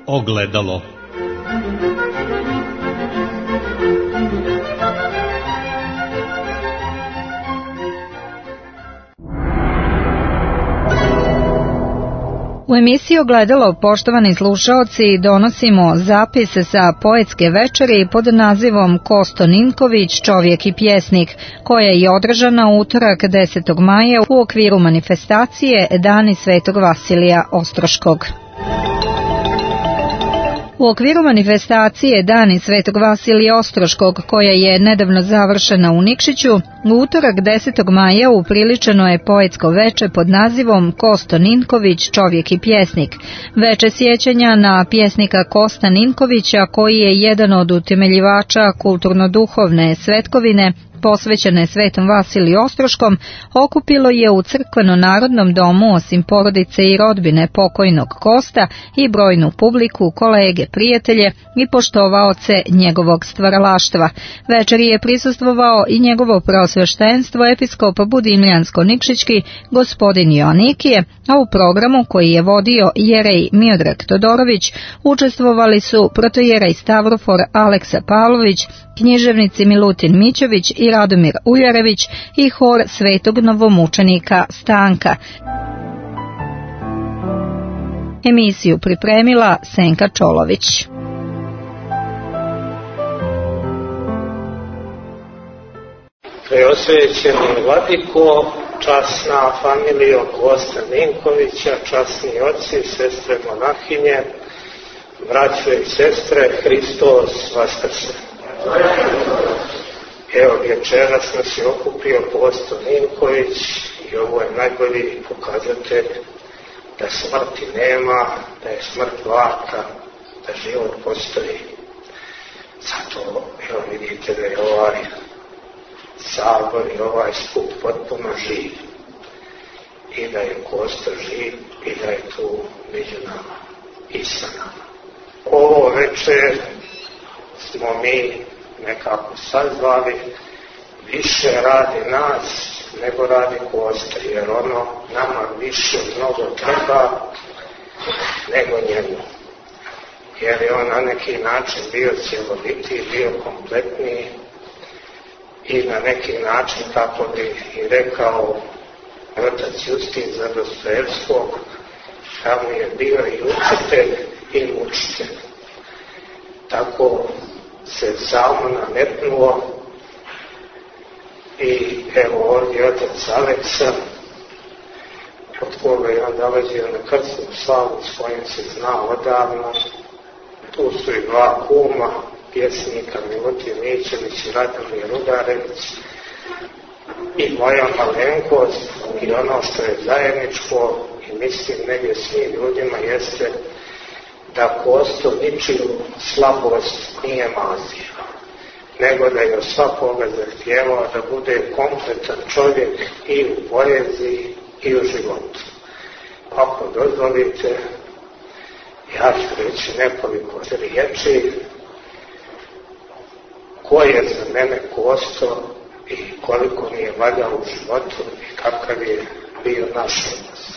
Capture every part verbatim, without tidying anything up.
ogledalo. U emisiji Ogledalo, poštovani slušaoci, donosimo zapis sa poetske večeri pod nazivom Kosto Ninković, čovjek i pjesnik, koja je održana u utorak desetog maja u okviru manifestacije Dani Svetog Vasilija Ostroškog. U okviru manifestacije Dani Svetog Vasilija Ostroškog, koja je nedavno završena u Nikšiću, u utorak desetog maja upriličeno je poetsko veče pod nazivom Kosto Ninković, čovjek i pjesnik. Veče sjećanja na pjesnika Kosta Ninkovića, koji je jedan od utemeljivača kulturno-duhovne svetkovine posvećene Svetom Vasiliju Ostroškom, okupilo je u crkveno-narodnom domu osim porodice i rodbine pokojnog Kosta i brojnu publiku, kolege, prijatelje i poštovaoce njegovog stvaralaštva. Večeri je prisustvovao i njegovo preosveštenstvo episkop Budimljansko-Nikšićki gospodin Joanikije, a u programu koji je vodio jerej Miodrag Todorović učestvovali su protojerej Stavrofor Aleksa Pavlović, književnici Milutin Mićević i Radomir Uljarević i hor Svetog novomučenika Stanka. Emisiju pripremila Senka Čolović. Preosvećeni vladiko, časna familijo Kosta Ninkovića, časni oci, sestre monahinje, braćo i sestre, Hristos vaskrse. Evo, večeras nas je okupio Kosto Ninković i ovo je najbolji pokazatelj da smrti nema, da je smrt laka, da život postoji. Zato, evo vidite da je ovaj sabor i ovaj skup potpuno živ i da je Kosto živ i da je tu među nama i sa nama. Ovo večer smo mi nekako sazvali više radi nas nego radi Kosta, jer ono nama više mnogo treba nego njemu. Jer je on na neki način bio cjelovitiji, bio kompletniji i na neki način, kako bi i rekao otac Justin za Dostojevskog, tamo je bio i učitelj i mučitelj. Tako se samo nametnuo i evo ovdje otac Aleksa, od koga je on dolazio na krsnu slavu, s kojim se zna odavno. Tu su i dva kuma, pjesnika Milutin Mićević i Radomir Uljarević i moja malenkost, i ono što je zajedničko i mislim negdje svim ljudima jeste da Kosto ničiju slabost nije mazio, nego da je od svakoga zahtijevao da bude kompletan čovjek i u poeziji i u životu. Ako dozvolite, ja ću reći nekoliko riječi ko je za mene Kosto i koliko mi je valjao u životu i kakav je bio naš odnos.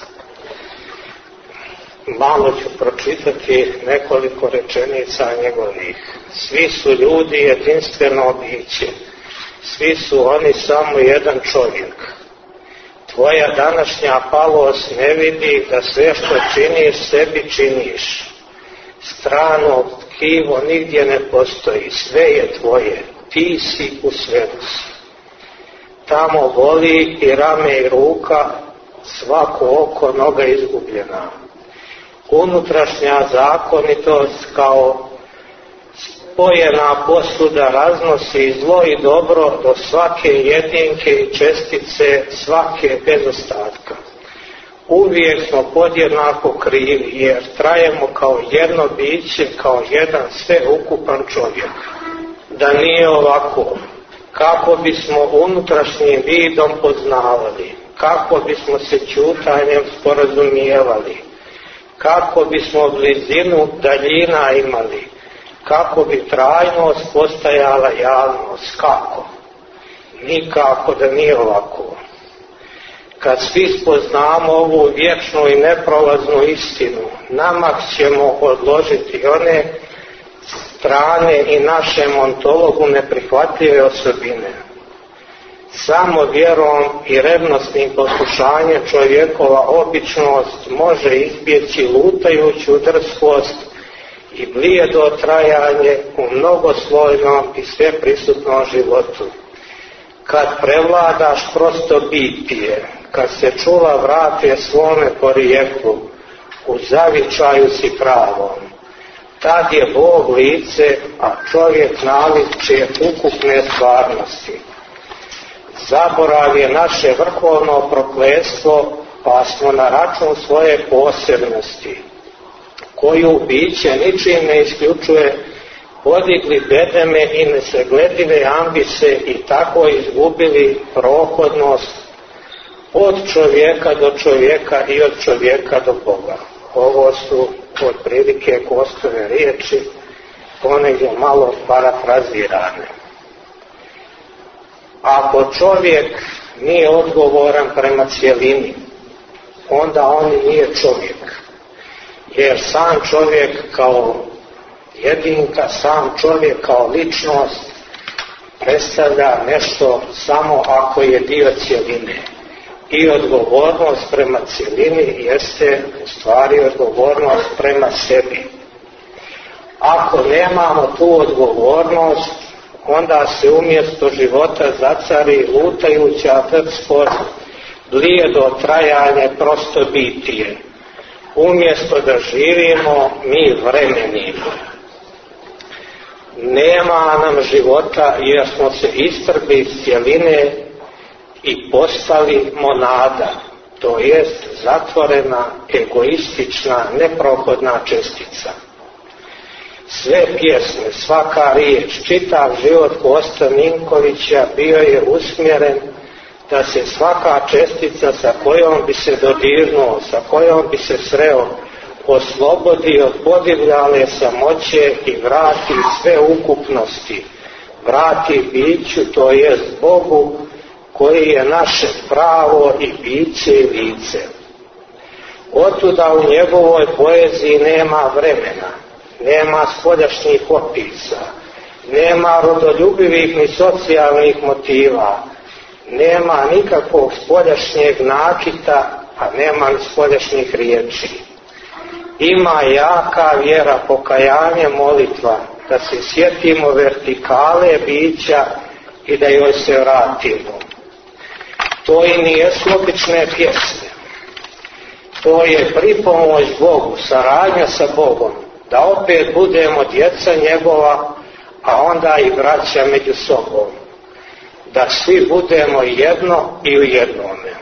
Malo ću pročitati nekoliko rečenica njegovih. Svi su ljudi jedinstveno biće, svi su oni samo jedan čovjek. Tvoja današnja palost ne vidi da sve što činiš sebi činiš. Strano tkivo nigdje ne postoji, sve je tvoje, ti si u svemu si. Tamo voli i rame i ruka, svako oko noga izgubljena. Unutrašnja zakonitost kao spojena posuda raznosi zlo i dobro do svake jedinke i čestice, svake bez ostatka. Uvijek smo podjednako krivi, jer trajemo kao jedno biće, kao jedan sveukupan čovjek. Da nije ovako, kako bismo unutrašnjim vidom poznavali, kako bismo se ćutanjem sporazumijevali, kako bismo blizinu daljina imali, kako bi trajnost postajala javnost, kako? Nikako da nije ovako. kad svi spoznamo ovu vječnu i neprolaznu istinu, nama ćemo odložiti one strane i našem ontologu neprihvatljive osobine. Samo vjerom i revnosnim poslušanjem čovjekova običnost može izbjeći lutajuću drskost i blijedo trajanje u mnogoslojnom i sveprisutnom životu. Kad prevladaš prosto bitije, kad se čula vrate svome porijeklu, u zavičaju si pravom. Tad je Bog lice, a čovjek naličje ukupne stvarnosti. Zaborav je naše vrhovno prokletstvo, pa smo na račun svoje posebnosti, koju biće ničim ne isključuje, podigli bedeme i nesagledive ambise i tako izgubili prohodnost od čovjeka do čovjeka i od čovjeka do Boga. Ovo su otprilike Kostove riječi, ponegdje malo parafrazirane. Ako čovjek nije odgovoran prema cjelini, onda on nije čovjek. Jer sam čovjek kao jedinka, sam čovjek kao ličnost predstavlja nešto samo ako je dio cjeline. I odgovornost prema cjelini jeste u stvari odgovornost prema sebi. Ako nemamo tu odgovornost, onda se umjesto života zacari lutajuća drskost, blijedo trajanje, prosto bitije. Umjesto da živimo, mi vremenimo. Nema nam života jer smo se istrgli iz cjeline i postali monada, to jest zatvorena, egoistična, neprohodna čestica. Sve pjesme, svaka riječ, čitav život Kosta Ninkovića bio je usmjeren da se svaka čestica sa kojom bi se dodirnuo, sa kojom bi se sreo, oslobodi od podivljale samoće i vrati sve ukupnosti, vrati biću, to jest Bogu, koji je naše pravo i biće i lice. Otuda u njegovoj poeziji nema vremena, nema spoljašnjih opisa, nema rodoljubivih ni socijalnih motiva, nema nikakvog spoljašnjeg nakita, a nema ni spoljašnjih riječi. Ima jaka vjera, pokajanje, molitva, da se sjetimo vertikale bića i da joj se vratimo. To i nijesu obične pjesme. To je pripomoć Bogu, saradnja sa Bogom, da opet budemo djeca njegova, a onda i braća među sobom. Da svi budemo jedno i u jednome.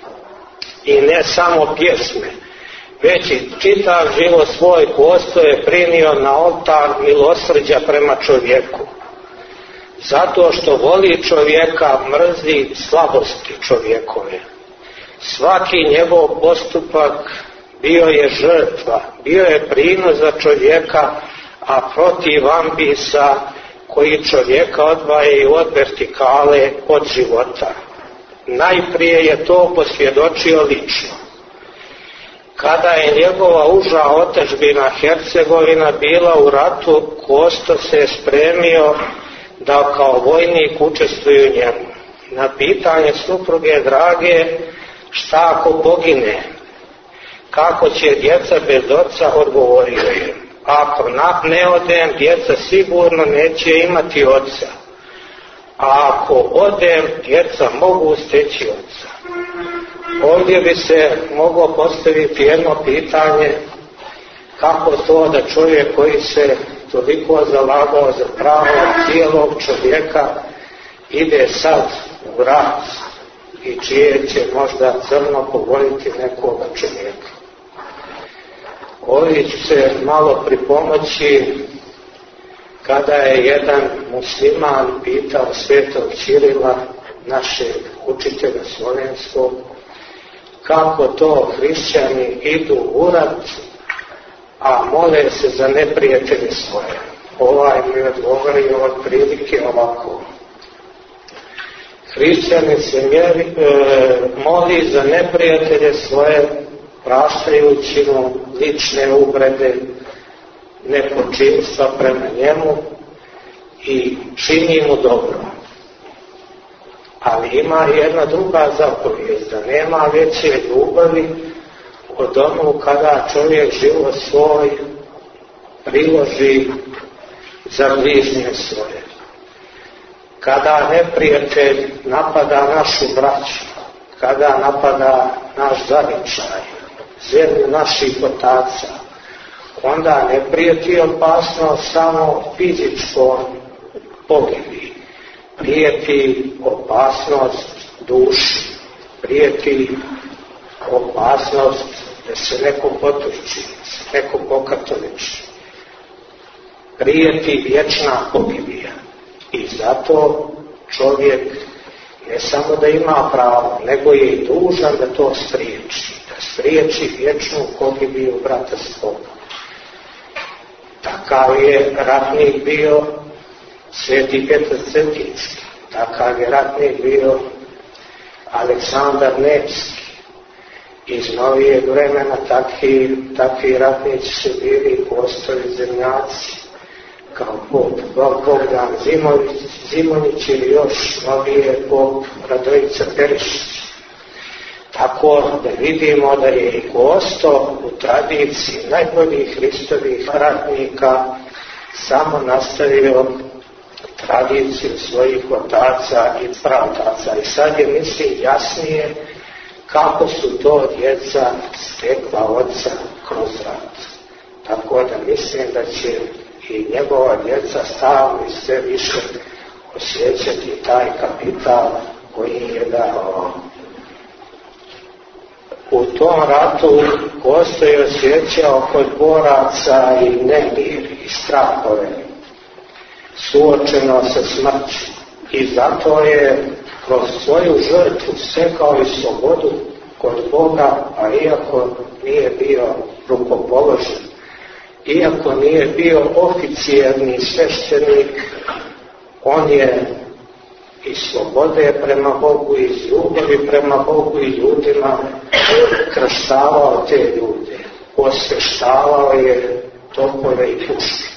I ne samo pjesme, već i čitav život svoj Kosto je prinio na oltar milosrđa prema čovjeku. Zato što voli čovjeka, mrzi slabosti čovjekove. Svaki njegov postupak bio je žrtva, bio je prinos za čovjeka, a protiv ambisa koji čovjeka odvajaju od vertikale, od života. Najprije je to posvjedočio lično. Kada je njegova uža otadžbina Hercegovina bila u ratu, Kosto se je spremio da kao vojnik učestvuje u njemu. Na pitanje supruge drage, šta ako pogine, kako će djeca bez oca, odgovorio je: ako ne odem, djeca sigurno neće imati oca, a ako odem, djeca mogu steći oca. Ovdje bi se moglo postaviti jedno pitanje: kako to da čovjek koji se toliko zalagao za pravo cijelog čovjeka ide sad u rat i čije će možda crno povoliti nekoga čovjeka. Ovdje ću se malo pripomoći kada je jedan musliman pitao svetog Ćirila, našeg učitelja slovenskog, kako to hrišćani idu u rat, a mole se za neprijatelje svoje. Ovaj mi odgovorio otprilike ovako: Hrišćanin se mjeri, e, moli za neprijatelje svoje, praštajući mu lične uvrede, nepočinstva prema njemu i čini mu dobro. Ali ima jedna druga zapovijest, da nema veće ljubavi od onog kada čovjek život svoj priloži za bližnje svoje. Kada neprijatelj napada našu braću, kada napada naš zavičaj, zemlju naših otaca, onda ne prijeti opasnost samo fizičko pogibi, prijeti opasnost duši, prijeti opasnost da se neko potuči, neko pokatoliči, prijeti vječna pogibija. I zato čovjek ne samo da ima pravo, nego je i dužan da to spriječi, da spriječi vječnu pogibiju brata svoga. Takav je ratnik bio Sveti Petar Cetinski, takav je ratnik bio Aleksandar Nevski. Iz novijeg vremena takvi, takvi ratnici su bili i postali zemljaci, kao pop Bogdan Zimović, Zimonjić ili još novije pop Radojica Perišić. Tako da vidimo da je i Kosto u tradiciji najboljih Hristovih ratnika samo nastavio tradiciju svojih otaca i prataca. I sad je, mislim, jasnije kako su to djeca stekla oca kroz rat. Tako da mislim da će i njegova djeca stalno i sve više osjećati taj kapital koji je dao. U tom ratu Kosto je osjećao kod boraca i nemir i strahove, suočeno sa smrću, i zato je kroz svoju žrtvu stekao i slobodu kod Boga, a iako nije bio rukopoložen, iako nije bio oficijelni sveštenik, on je iz slobode prema Bogu, iz ljubavi prema Bogu i ljudima krštavao te ljude, osveštavao je topove i puške.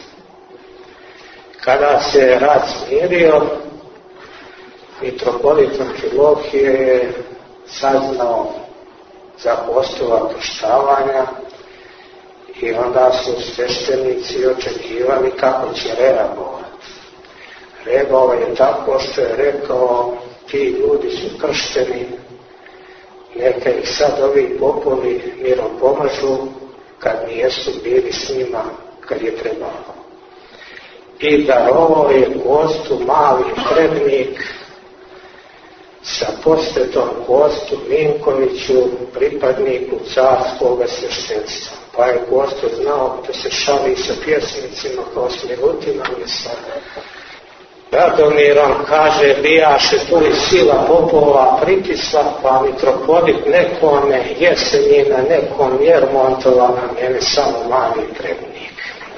Kada se rat smirio, mitropolit Amfilohije je saznao za postupak krštavanja i onda su sveštenici očekivali kako će reagovati. Reagovao je tako što je rekao: ti ljudi su kršteni, neka ih sad ovi popovi mirom pomažu kad nijesu bili s njima kad je trebalo. I darovao je Kostu mali trebnik sa posvetom Kostu Minkoviću, pripadniku carskog sveštenstva. Pa je Kosto znao da se šali sa pjesnicima kao s Milutinama i sa Radomirom, kaže, bijaše tu i sila popova pritisla, pa mitropolit nekome Jesenjina, nekom Jermontova, na mene samo mali trebnik.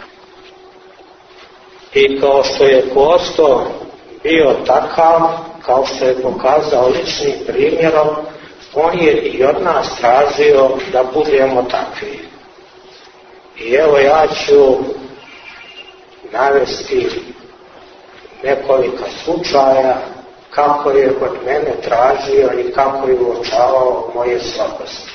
I kao što je Kosto bio takav, kao što je pokazao ličnim primjerom, on je i od nas tražio da budemo takvi. I evo ja ću navesti nekoliko slučaja kako je od mene tražio i kako je uočavao moje slabosti.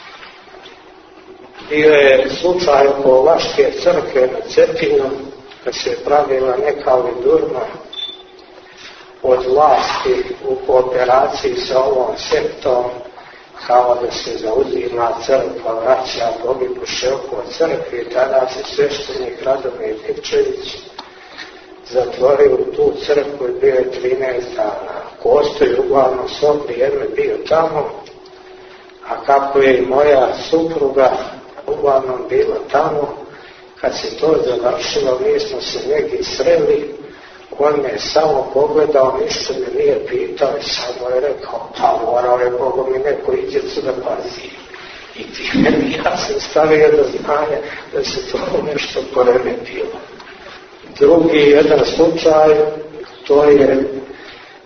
Bio je slučaj oko Vaške crkve na Cetinu, kad se pravila neka vidurma od vlasti u kooperaciji sa ovom sektom, kao da se zauzima crkva, vraća pogibuše oko crkve. Tada se sveštenik Radomir Nikčević zatvorio u tu crkvu i bio je trinaest dana. Kosto je uglavnom svo vrijeme bio tamo, a kako je i moja supruga uglavnom bila tamo, kad se to završilo, mi smo se negdje sreli, on me je samo pogledao, ništa me nije pitao i samo je rekao: pa morao je Bogu mi neko idjecu da pazi. I ti meni, ja sam stavio do znanja da se to nešto poremetilo. Drugi jedan slučaj, to je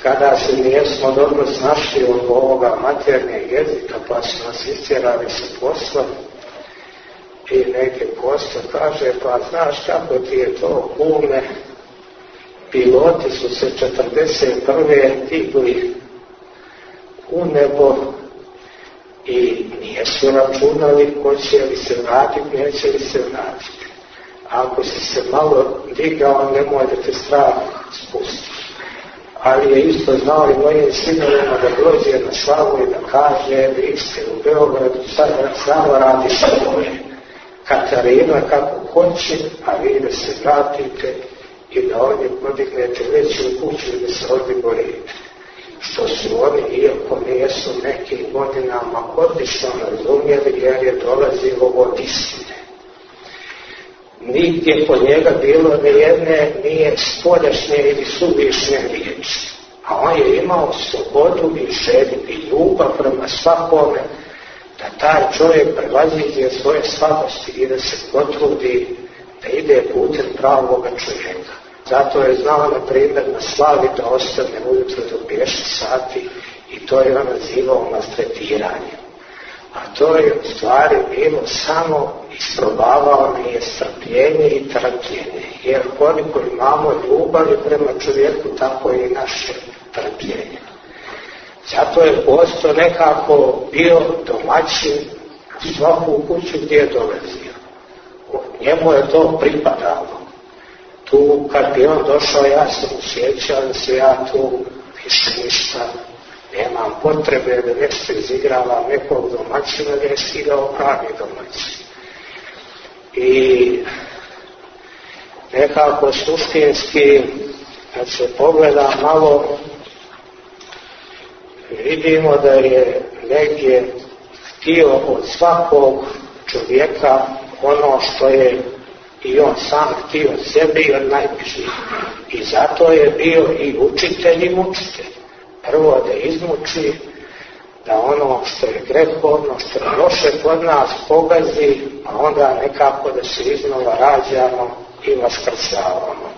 kada se nijesmo dobro snašli oko ovoga maternjeg jezika, pa su nas istjerali sa posla, i neki posto kaže, pa znaš kako ti je to, kume, piloti su se četrdeset prve digli u nebo i nijesu računali hoće li se vratiti, neće li se vratiti. Ako si se malo digao, nemoj da te strah spusti. Ali je isto znao i mojim sinovima da dođe na slavu i da kaže, vi ste u Beogradu, samo radi svoje. Katarina kako hoće, a vi da se vratite i da ovdje podignete veću kuću i da se ovdje borite. Što su oni, iako nijesu nekim godinama odlično razumjeli, jer je dolazilo od istine. Nigdje kod njega bilo nijedne nije spoljašnje ili suvišne riječi. A on je imao slobodu i želju i ljubav prema svakome, da taj čovjek prevaziđe svoje slabosti i da se potrudi da ide putem pravoga čovjeka. Zato je znao, na primjer, na slavi da ostane ujutro do pet sati i to je on nazivao maltretiranjem. A to je u stvari bilo samo isprobavao nije strpljenje i trpljenje. Jer koliko imamo ljubavi prema čovjeku, tako je i naše trpljenje. Zato je posto nekako bio domaćin u svaku kuću gdje je dolazio. Njemu je to pripadalo. Tu kad bi on došao, ja sam osjećao da se ja tu više ništa nemam potrebe da nešto izigravam nekog domaćina, da je stigao pravi domaćin. I nekako suštinski, kad se pogleda malo, vidimo da je negdje htio od svakog čovjeka ono što je i on sam htio sebi od najbližih. I zato je bio i učitelj i mučitelj. Prvo da izmuči, da ono što je grehovno, što je loše kod nas pogazi, a onda nekako da se iznova rađamo i vaskrsavamo.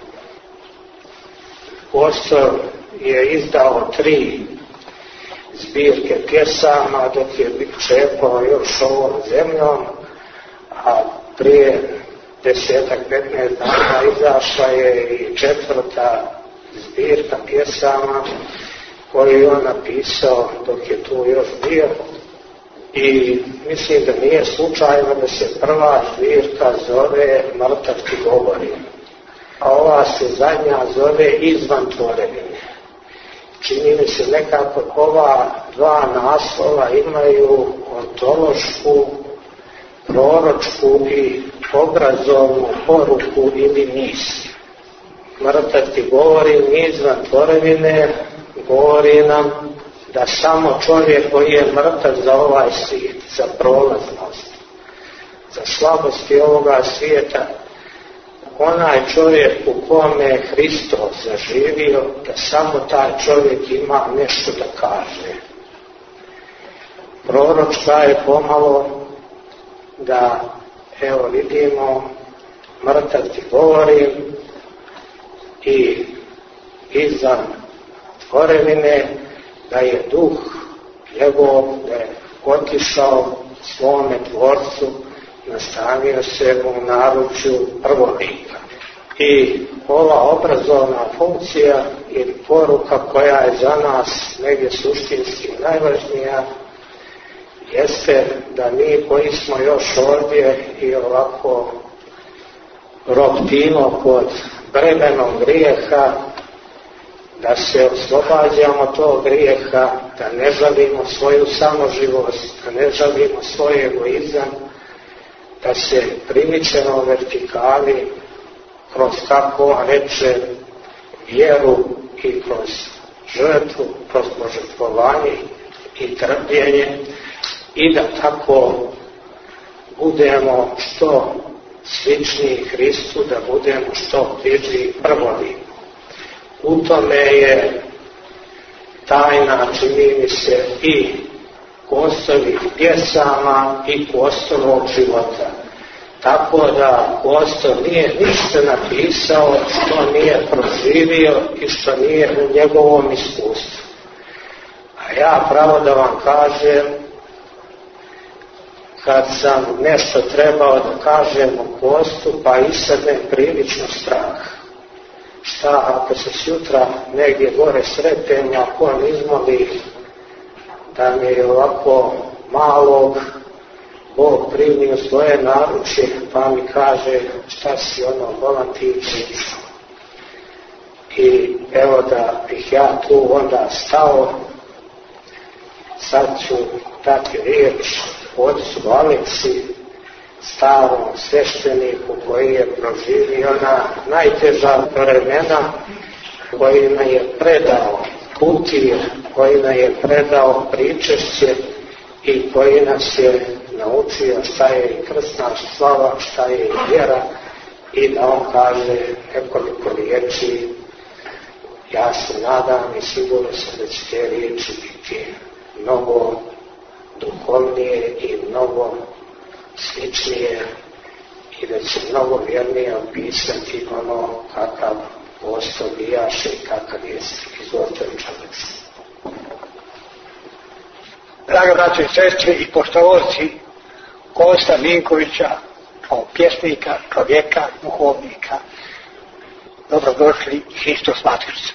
Apostol je izdao tri zbirke pjesama dok je šepao još ovom zemljom, a prije desetak, petnaest dana izašla je i četvrta zbirka pjesama koju je on napisao dok je tu još bio. I mislim da nije slučajno da se prva zbirka zove Mrtav ti govori, a ova se zadnja zove Izvan tvorevine. Čini mi se nekako ova dva naslova imaju ontološku, proročku i obrazovnu poruku ili misiju. Mrtav ti govori, izvan tvorevine, govori nam da samo čovjek koji je mrtav za ovaj svijet, za prolaznost, za slabosti ovoga svijeta, onaj čovjek u kome je Hristos zaživio, da samo taj čovjek ima nešto da kaže. Proročka je pomalo da, evo vidimo, mrtav ti govori i izvan tvorevine, da je duh njegov, da je otišao svome tvorcu, nastanio se u naručju prvobitnika. I ova obrazovna funkcija ili poruka koja je za nas negdje suštinski najvažnija, jeste da mi koji smo još ovdje i ovako roptimo pod bremenom grijeha, da se oslobađamo tog grijeha, da ne žalimo svoju samoživost, da ne žalimo svoj egoizam, da se primičemo vertikali kroz, kako on reče, vjeru i kroz žrtvu, kroz požrtvovanje i trpljenje, i da tako budemo što sličniji Hristu, da budemo što bliži prvoliku. U tome je tajna, čini mi se, i Kostovih pjesama i Kostovog života. Tako da Kosto nije ništa napisao što nije proživio i što nije u njegovom iskustvu. A ja pravo da vam kažem, kad sam nešto trebao da kažem o Kostu, pa isadne prilično strah. Šta ako se sutra negdje gore sretnem, ako on izmoli da mi je ovako malog Bog primi u svoje naručje, pa mi kaže šta si ono bolan ti priča. I evo da bih ja tu onda stao, sad ću dati riječ ocu Aleksi, starom svešteniku koji je proživio ona najteža vremena, koji nam je predao putir, koji nam je predao pričešće i koji nas je naučio šta je i krstna slava, šta je i vjera, i da on kaže nekoliko riječi. Ja se nadam i sigurno sam da će te riječi biti mnogo duhovnije i mnogo sličnije i da će mnogo vjernije opisati ono kakav Kosto bijaše i kakav je izvolite čovjek. Draga braće i sestre i poštovoljci Kosta Minkovića kao pjesnika, čovjeka, duhovnika, dobrodošli Hristos Vaskrs.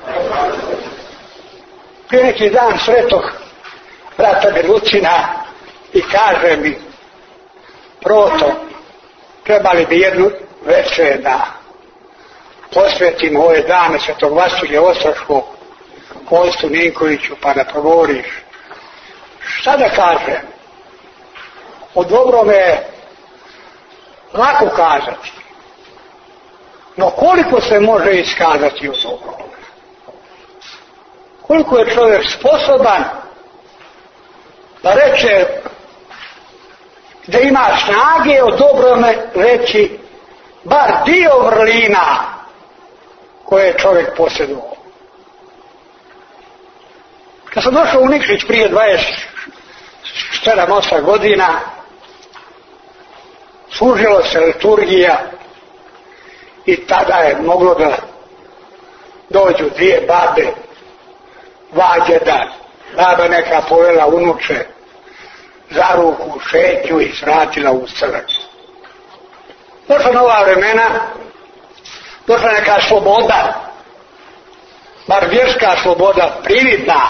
Prije neki dan sretog brata Berucina i kaže mi: Proto, trebali bi jednu večer da posvetimo ove dane svetog Vasilija Ostroškog Kostu Ninkoviću, pa da progovoriš. Šta da kažem? O dobrome je lako kazati, no koliko se može iskazati o dobrome? Koliko je čovjek sposoban da reče, da ima snage o dobrome reći bar dio vrlina koje je čovjek posjeduo. Kad sam došao u Nikšić prije dvadeset sedam osam godina, služila se liturgija i tada je moglo da dođu dvije babe, vađeda, baba neka povela unuče za ruku šetnju i svratila u crkvu. Došla nova vremena, došla neka sloboda, bar vjerska sloboda, prividna.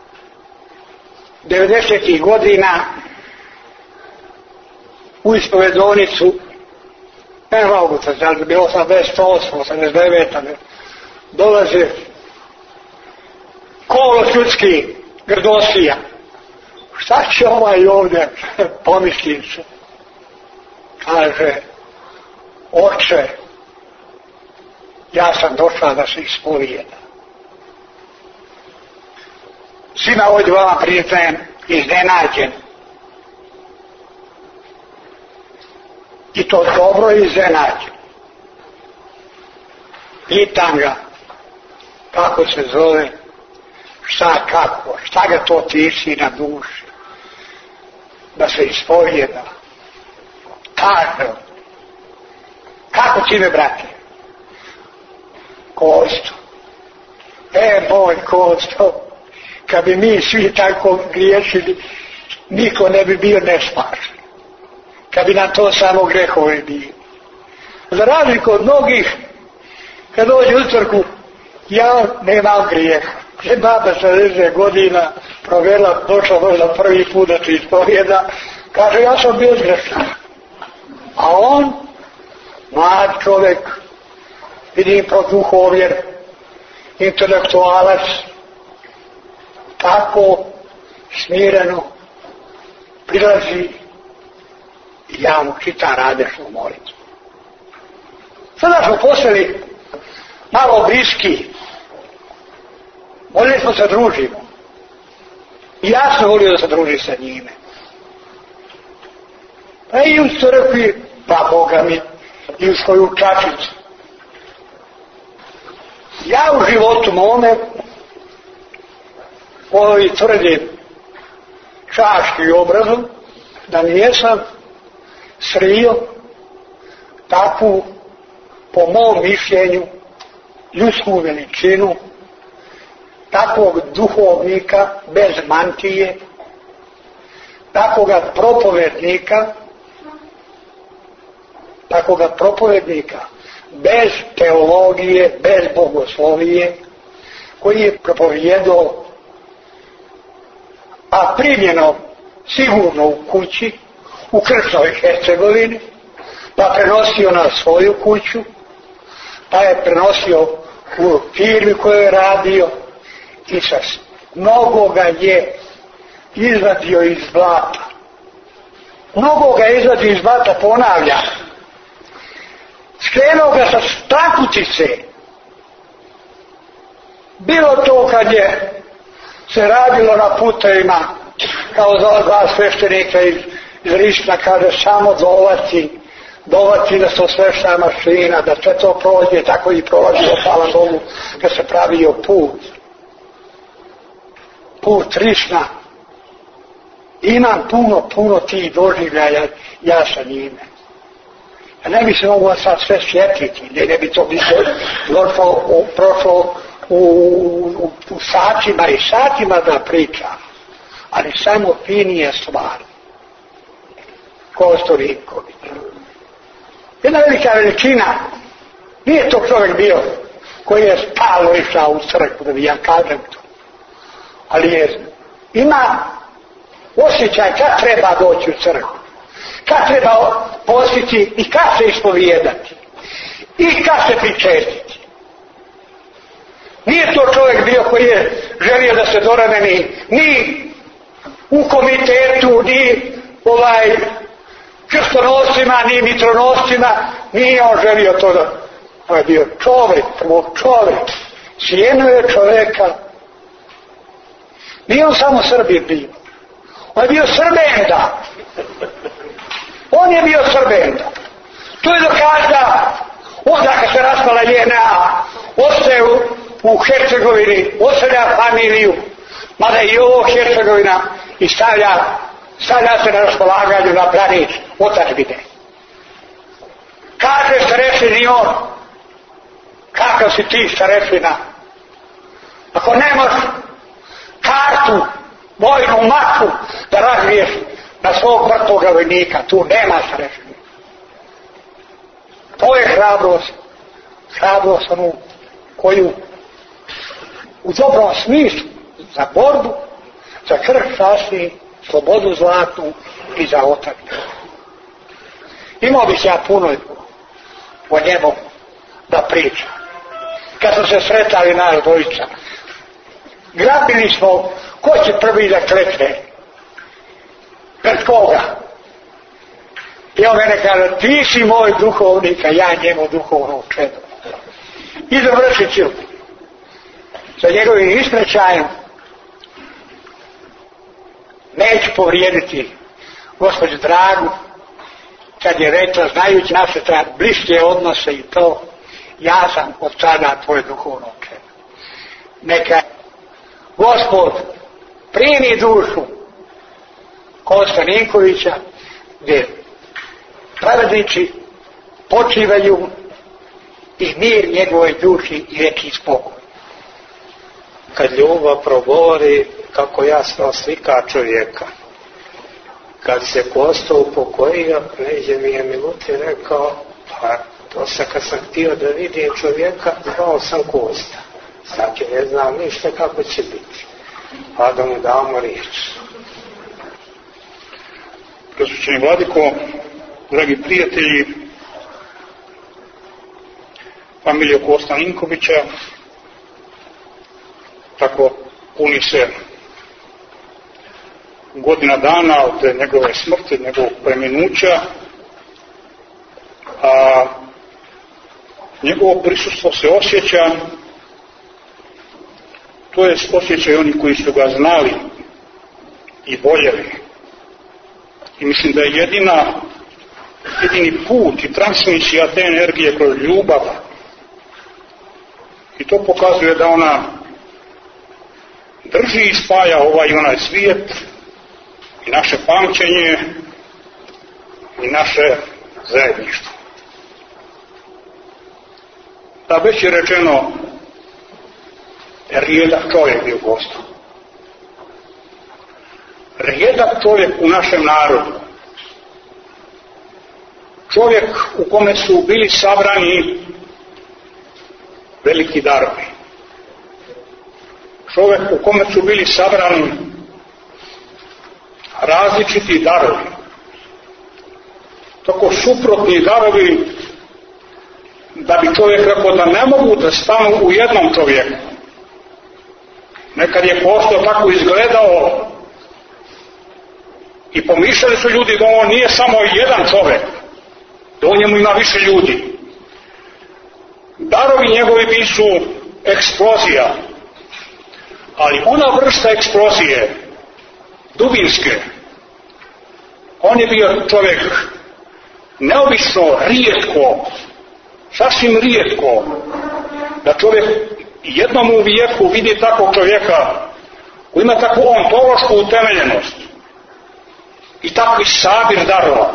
devedesetih godina u ispovedonicu, ne mogu se znači, bilo osamdeset osam, osamdeset devet, dolaze kolos ljudski, grdosija. Šta će ovaj ovdje, pomislim se. Kaže: Oče, ja sam došla da se ispovijeda. Svima ovdje vama priznajem iznenađen. I to dobro iznenađen. Pitam ga kako se zove, šta, kako, šta ga to tiši na duši, da se ispovijeda. Kaže: Kako ti me, brate? Kosto. E, moj Kosto, kad bi mi svi tako griješili, niko ne bi bio nespašen. Kad bi nam to samo grehove bili. Za razliku od mnogih, kad dođe u crkvu, ja nemam grijeha. Je baba šezdeset godina provela, došla možda prvi put da se ispovijeda, kaže: Ja sam bio grešan. A on, mlad čovjek, vidim produhovljen, intelektualac, tako smireno prilazi i ja mu čitam radešnu molitvu. Sada smo postali malo bliski, voljeli smo se družimo. I ja sam volio da se druži sa njime. Pa i u crkvi, pa Boga mi, i u svoju čačicu. Ja u životu mome, ovi tvrdim čaški obrazom, da nijesam srio takvu, po mom mišljenju, ljudsku veličinu, takvog duhovnika bez mantije, takvoga propovednika, takvoga propovednika bez teologije, bez bogoslovije, koji je propovijedao, a primljeno sigurno u kući, u Kršnoj Hercegovini, pa prenosio na svoju kuću, pa je prenosio u firmi koju je radio i sa mnogo ga je izvadio iz zlata. Mnogo ga je izvadio iz zlata, ponavlja. Skrenuo ga sa stankucice. Bilo to kad je se radilo na putevima, kao za dva sveštenika iz, iz Rišna, kaže samo dovati, dovati da se osvešta mašina, da sve to prođe, tako i prolazilo, hvala Bogu, kad se pravio put. Put Rišna. Imam puno, puno tih doživljaja, ja sa njime. A ne bi se moglo sad sve sjetiti, ne, ne bi to bilo prošlo, prošlo u, u, u satima i satima da pričam, ali samo finije stvari. Kosto Vinković. Jedna velika veličina, nije to čovjek bio koji je stalno išao u crkvu, da bi ja kažem to, ali je, ima osjećaj kad treba doći u crkvu, kad treba postiti i kad se ispovijedati i kad se pričestiti. Nije to čovjek bio koji je želio da se doremeni ni u komitetu, ni ovaj krstonoscima, ni mitronoscima, nije on želio to da, on je bio čovjek, prvo čovjek, cijenuje čovjeka. Nije on samo Srbin bio, on je bio Srbenda. On je bio Srbenda. To je dokazda, onda kad se raspala J N A, ostaje u, u Hercegovini, ostavlja familiju, mada i ovo Hercegovina i stavlja, stavlja se na raspolaganju na branic otadžbine. Kaže starešini on, kakav si ti starešina? Ako nemaš kartu, vojnu mapu da razviješ na svog mrtvoga vojnika, tu nema starešine. To je hrabrost, hrabrost onu koju u dobrom smislu za borbu, za krv časni, slobodu zlatnu i za otadžbinu. Imao bih ja puno o njemu da pričam. Kad smo se sretali nas dvojica, grabili smo ko će prvi da klekne pred koga. I on mene kaže, ti si moj duhovnik, a ja njemu duhovno čedo. I završit ću sa njegovim ispraćajem. Neću povrijediti gospođu Dragu, kad je rekla, znajući naše bliske odnose i to, ja sam od sada tvoj duhovno čedo. Neka Gospod primi dušu Kosta Ninkovića, gdje pravednici počivaju i mir njegovoj duši i vječni spokoj. Kad ljubav progovori, kako jasno slika čovjeka. Kad se Kosta upokojio, neđe mi je Milutin rekao, pa to se kad sam htio da vidim čovjeka, zvao sam Kosta. Sad ne znam ništa kako će biti. Pa da mu damo riječ. Presvećeni vladiko, dragi prijatelji, familija Kosta Ninkovića, tako puni se godina dana od njegove smrti, njegovog preminuća, a njegovo prisustvo se osjeća, to je osjećaj oni koji su ga znali i voljeli. I mislim da je jedina, jedini put i transmisija te energije kroz ljubav. I to pokazuje da ona drži i spaja ovaj i onaj svijet i naše pamćenje i naše zajedništvo. da već je rečeno rijedak čovjek bio gost. Rijedak čovjek u našem narodu. Čovjek u kome su bili sabrani veliki darovi. Čovjek u kome su bili sabrani različiti darovi. Tako suprotni darovi da bi čovjek rekao da ne mogu da stanu u jednom čovjeku. Nekad je postao tako izgledao i pomišljali su ljudi da on nije samo jedan čovjek, da u njemu ima više ljudi. Darovi njegovi bili su eksplozija, ali ona vrsta eksplozije, dubinske, on je bio čovjek neobično rijetko, sasvim rijetko, da čovjek jednom u vijeku vidi takvog čovjeka koji ima takvu ontološku utemeljenost i takvi sabir darova.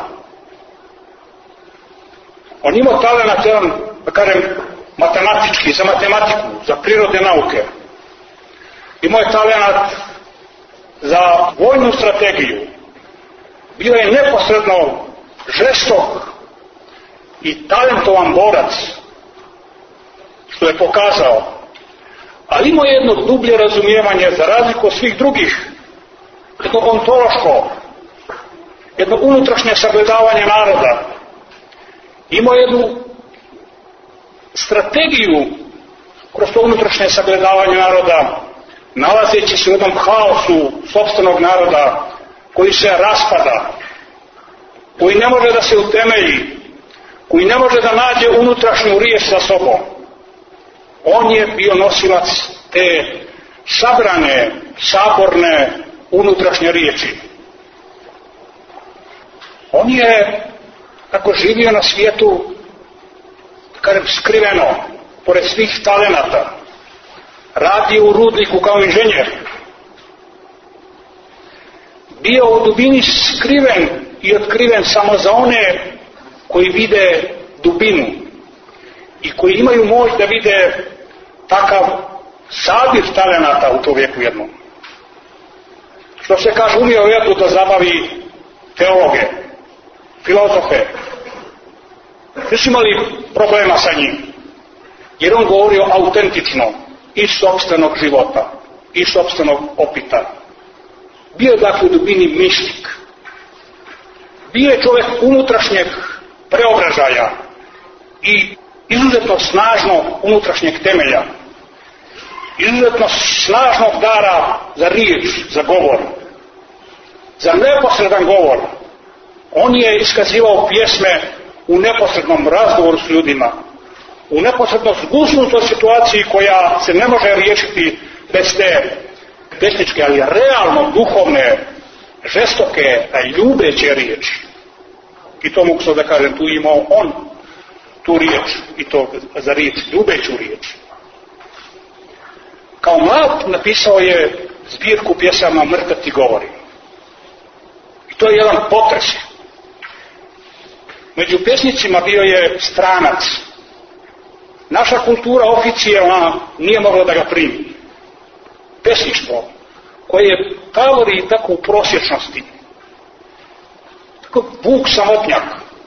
On imao talenat, jedan, da kažem, matematički, za matematiku, za prirodne nauke. Imao je talenat za vojnu strategiju. Bio je neposredno žestok i talentovan borac, što je pokazao. Ali imao je jedno dublje razumijevanje, za razliku od svih drugih, jedno ontološko, jedno unutrašnje sagledavanje naroda. Imao je jednu strategiju kroz to unutrašnje sagledavanje naroda, nalazeći se u jednom haosu sopstvenog naroda koji se raspada, koji ne može da se utemelji, koji ne može da nađe unutrašnju riječ sa sobom. On je bio nosilac te sabrane, saborne, unutrašnje riječi. On je, kako živio na svijetu, kažem, skriveno, pored svih talenata, radio u rudniku kao inženjer, bio u dubini skriven i otkriven samo za one koji vide dubinu i koji imaju moć da vide takav sabir talenata u čovjeku jednom. Što se kaže, umio jednu da zabavi teologe, filozofe. Svi su imali problema sa njim, jer on govorio autentično iz sopstvenog života, iz sopstvenog opita. Bio je dakle u dubini mistik. Bio je čovjek unutrašnjeg preobražaja i izuzetno snažnog unutrašnjeg temelja, izuzetno snažnog dara za riječ, za govor, za neposredan govor. On je iskazivao pjesme u neposrednom razgovoru s ljudima, u neposredno zgusnutoj situaciji koja se ne može riješiti bez te tehničke, ali realno duhovne, žestoke, ljubeće riječi. I to mogu sad da kažem, tu imao on tu riječ, i to za riječ, ljubeću riječ. Kao mlad napisao je zbirku pjesama Mrtav ti govori. I to je jedan potres. Među pjesnicima bio je stranac. Naša kultura oficijalna nije mogla da ga primi. Pesništvo koje je tavori tako u prosječnosti, tako Vuk samotnjak.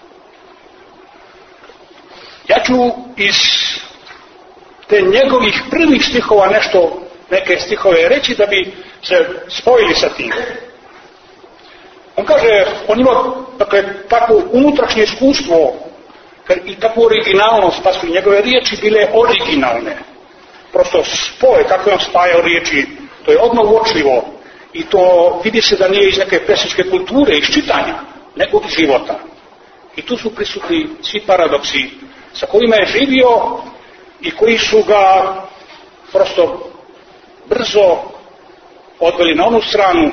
Ja ću iz te njegovih prvih stihova nešto, neke stihove reći da bi se spojili sa tim. On kaže, on ima dakle, takvo unutrašnje iskustvo i takvu originalnost, pa su njegove riječi bile originalne. Prosto spoj, kako je on spajao riječi, to je odmah uočljivo i to vidi se da nije iz neke pesničke kulture, iz čitanja, nego iz života. I tu su prisutni svi paradoksi sa kojima je živio i koji su ga prosto brzo odveli na onu stranu,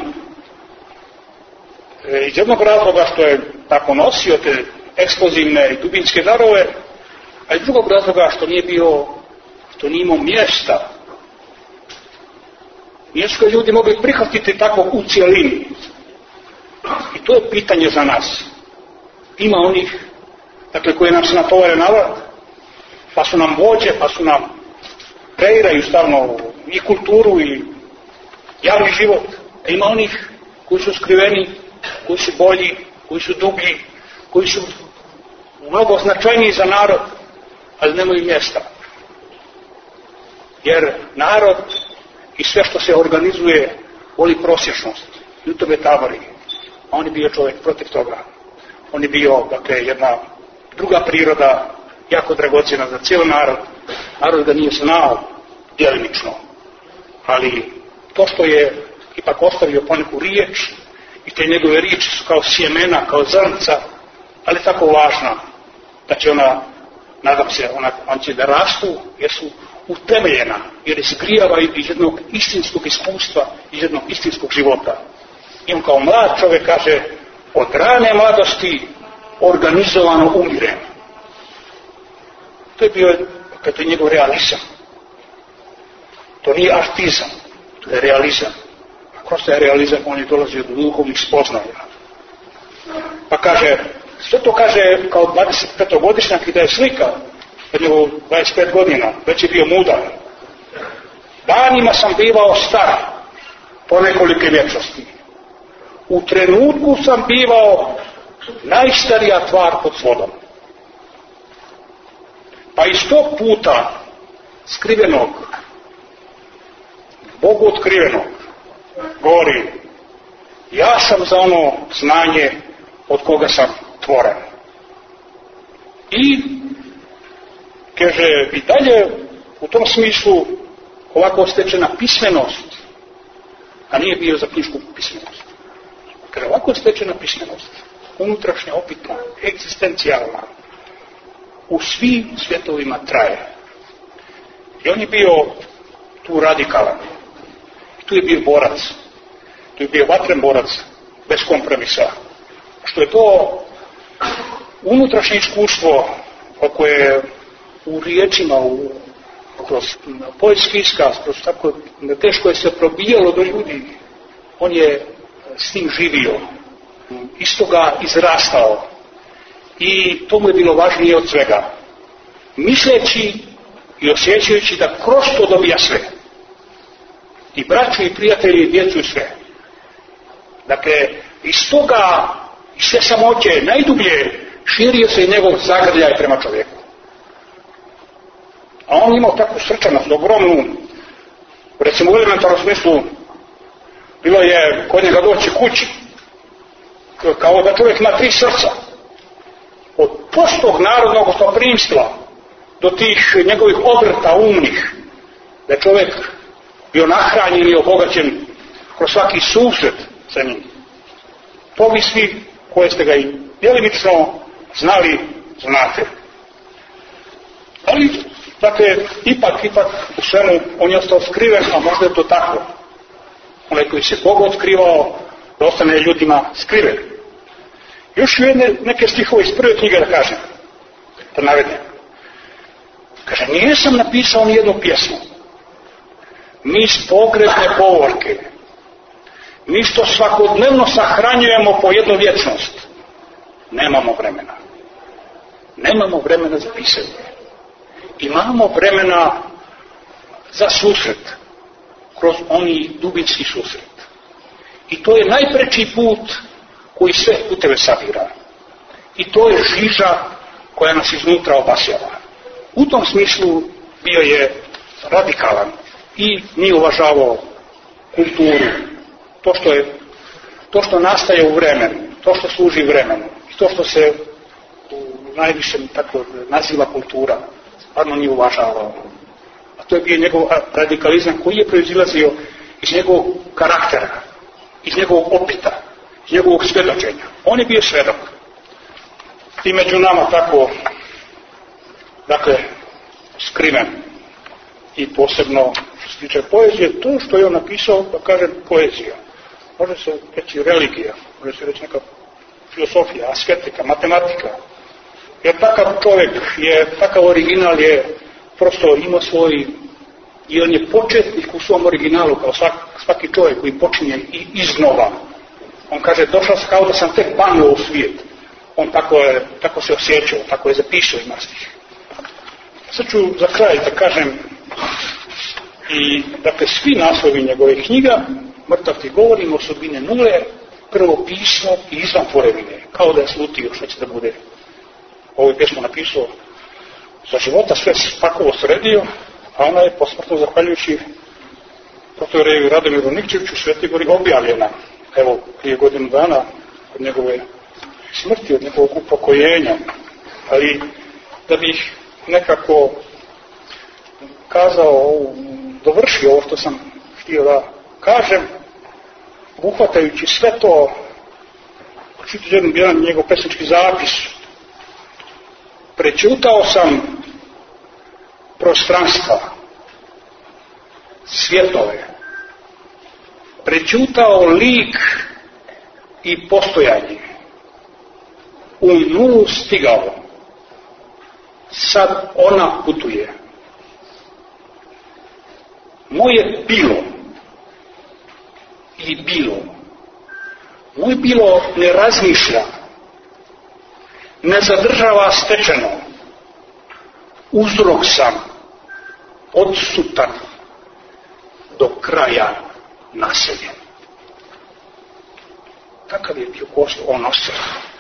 iz jednog razloga što je tako nosio te eksplozivne i dubinske darove, a iz drugog razloga što nije bio, što nije imao mjesta. Nisu ga ljudi mogli prihvatiti tako u cijelini. I to je pitanje za nas. Ima onih, dakle, koje nam se natovare na vrat, pa su nam vođe, pa su nam kreiraju stalno i kulturu i javni život. A ima onih koji su skriveni, koji su bolji, koji su dublji, koji su mnogo značajniji za narod, ali nemaju mjesta. Jer narod i sve što se organizuje voli prosječnost i u tome tabori. A on je bio čovjek protiv toga. On je bio, dakle, jedna druga priroda, jako dragocjena za cijeli narod. Narod ga nije znao djelimično, ali to što je ipak ostavio poneku riječ i te njegove riječi su kao sjemena, kao zrnca, ali tako važna da će ona, nadam se, ona, on će da rastu jer su utemeljena, jer izgrijavaju iz jednog istinskog iskustva, iz jednog istinskog života. I on kao mlad čovjek kaže, od rane mladosti organizovano umirem. To je bio, to je njegov realizam. To nije artizam, to je realizam. A kroz taj realizam on je dolazio do duhovnih spoznaja. Pa kaže, sve to kaže kao dvadesetpetogodišnjak i da je slika od njegov dvadeset pet godina, već je bio mudar. Danima sam bivao star po nekolike vječnosti. U trenutku sam bivao najstarija tvar pod svodom. Pa iz tog puta skrivenog, Bogu otkrivenog, govori, ja sam za ono znanje od koga sam tvoren. I kaže, i dalje u tom smislu ovako stečena pismenost, a nije bio za knjišku pismenost. Kaže, ovako stečena pismenost, unutrašnja, opitna, egzistencijalna, u svim svjetovima traje. I on je bio tu radikalan. Tu je bio borac. Tu je bio vatren borac, bez kompromisa. Što je to unutrašnje iskustvo koje u riječima, u, kroz poetski iskaz, kroz tako teško je se probijalo do ljudi. On je s tim živio, iz toga izrastao. I to mu je bilo važnije od svega. Misleći i osjećajući da kroz to dobija sve. I braću i prijatelji i djecu i sve. Dakle, iz toga, iz sve samoće, najdublje širio se i njegov zagrljaj prema čovjeku. A on imao takvu srčanost, ogromnu, recimo u elementarnom smislu, bilo je kod njega doći kući, kao da čovjek ima tri srca. Od prostog narodnog gostoprimstva do tih njegovih obrta umnih, da je čovjek bio nahranjen i obogaćen kroz svaki susret sa njim. To vi svi koje ste ga i djelimično znali, znate. Ali, dakle, ipak, ipak u svemu on je ostao skriven, a možda je to tako. Onaj koji se Bogu otkrivao, da ostane ljudima skriven. Još jedne, neke stihove iz prve knjige da kažem, da navedem. Kaže, nisam napisao ni jednu pjesmu. Mi iz pogrebne povorke, mi što svakodnevno sahranjujemo po jednu vječnost, nemamo vremena. Nemamo vremena za pisanje. Imamo vremena za susret, kroz oni dubinski susret. I to je najpreči put koji sve puteve sabira. I to je žiža koja nas iznutra obasjava. U tom smislu bio je radikalan i nije uvažavao kulturu. To što je, to što nastaje u vremenu, to što služi vremenu, i to što se u najvišem tako naziva kultura, stvarno nije uvažavao. A to je bio njegov radikalizam koji je proizilazio iz njegovog karaktera, iz njegovog opita, iz njegovog svjedočenja. On je bio svjedok. I među nama tako, dakle, skriven i posebno što se tiče poezije, to što je on napisao, da kažem, poezija. Može se reći religija, može se reći neka filosofija, asketika, matematika. Jer takav čovjek je, takav original je prosto imao svoj, i on je početnik u svom originalu, kao svaki, svaki čovjek koji počinje i iznova. On kaže, došao sam kao da sam tek banuo u svijet. On tako, je, tako se osjećao, tako je zapisao ima stih. Sad ću za kraj da kažem i dakle svi naslovi njegove knjiga, Mrtav ti govorim, Osobine nule, Prvo pismo i Izvan tvorevine, kao da je slutio što će da bude. Ovo je pjesmo napisao za života, sve spakovo sredio, a ona je posmrtno, zahvaljujući profesoru Radomiru Nikčeviću u Svetoj Gori objavljena, evo, prije godinu dana od njegove smrti, od njegovog upokojenja. Ali da bih nekako kazao, dovršio ovo što sam htio da kažem, uhvatajući sve to, pročitati jedan, jedan njegov pesnički zapis. Prećutao sam prostranstva, svjetove, prećutao lik i postojanje, u nulu stigao, sad ona putuje. Moje bilo i bilo, moje bilo ne razmišlja, ne zadržava stečeno, uzrok sam, odsutan, do kraja naseljen. Takav je bio gost, on ostaje.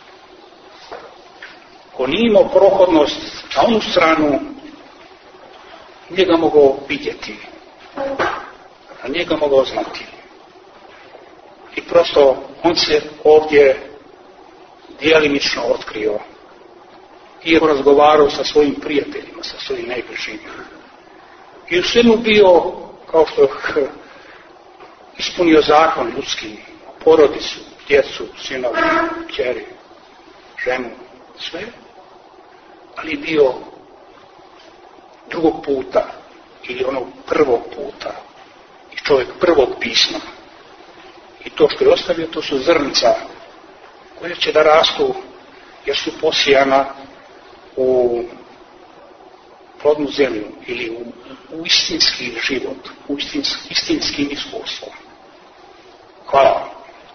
Ko nije imao prohodnost na onu stranu, nije ga mogao vidjeti, a nije ga mogao znati. I prosto on se ovdje djelimično otkrio i razgovarao sa svojim prijateljima, sa svojim najbližim. I u svemu bio, kao što je ispunio zakon ljudski, porodicu, djecu, sinovi, kćeri, ženu, sve, ali bio drugog puta ili onog prvog puta i čovjek prvog pisma. I to što je ostavio, to su zrnca koje će da rastu jer su posijana u plodnu zemlju ili u, u istinski život, u istinski, istinskim iskustvom. Hvala vam.